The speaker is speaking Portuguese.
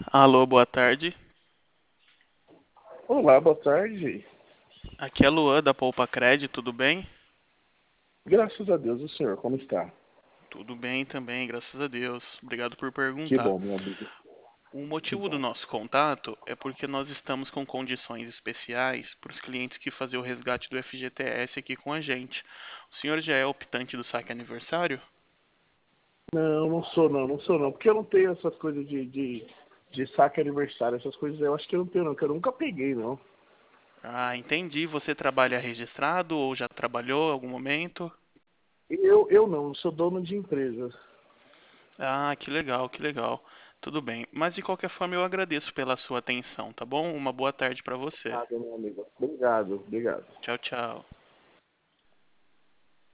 Alô, boa tarde. Olá, boa tarde. Aqui é Luan da Poupa Cred, tudo bem? Graças a Deus, o senhor, como está? Tudo bem também, graças a Deus. Obrigado por Que perguntar. bom, meu amigo. O Que motivo do bom. nosso contato é porque nós estamos com condições especiais para os clientes que fazem o resgate do FGTS aqui com a gente. O senhor já é optante do saque aniversário? Não, não sou não, não sou não. Porque eu não tenho essas coisas de saque aniversário, essas coisas eu acho que eu não tenho não, que eu nunca peguei não. Ah, entendi. Você trabalha registrado ou já trabalhou em algum momento? Eu não sou dono de empresa. Ah, que legal, que legal. Tudo bem. Mas de qualquer forma eu agradeço pela sua atenção, tá bom? Uma boa tarde para você. Nada, meu amigo. Obrigado, obrigado. Tchau, tchau.